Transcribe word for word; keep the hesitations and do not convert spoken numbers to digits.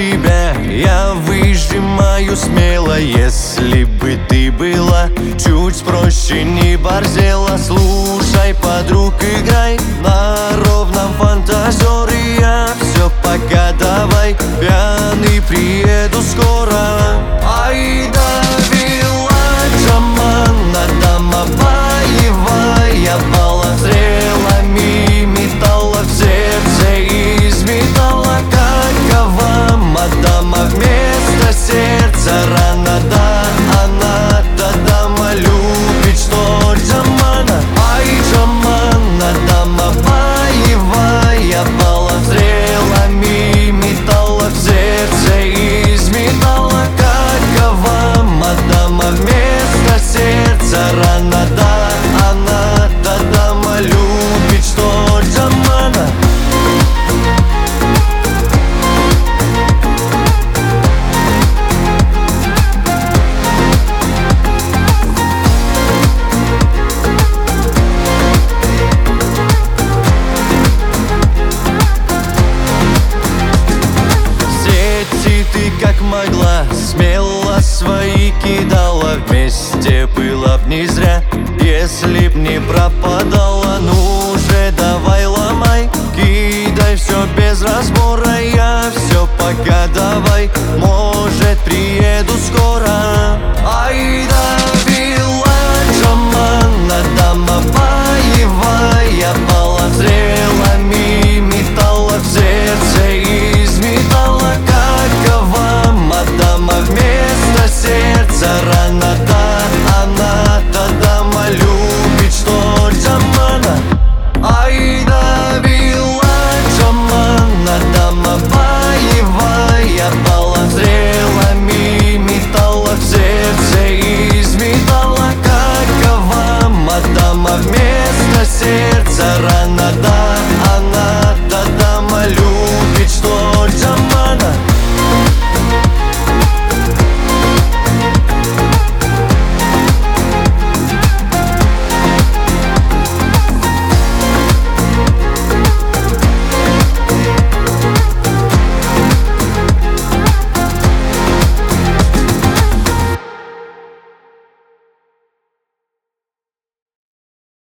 тебя я выжимаю смело. Если бы ты была чуть проще, не борзела. Слушай, подруг, играй на ровном фантазере. Я все пока давай, пьяный приеду скоро. Ай да вела Джамана, дама боевая, баллов стрелами металла в сердце из металла. Какова мадама вместо сердца рана, да она-то дама любит, что Джамана. Ай Джамана, дама боевая, баллов стрелами металла в сердце из металла. Какова мадама вместо сердца рана, да она-то дама любит, что Джамана. Ты как могла, смело свои кидала. Вместе было б не зря, если б не пропадала. Ну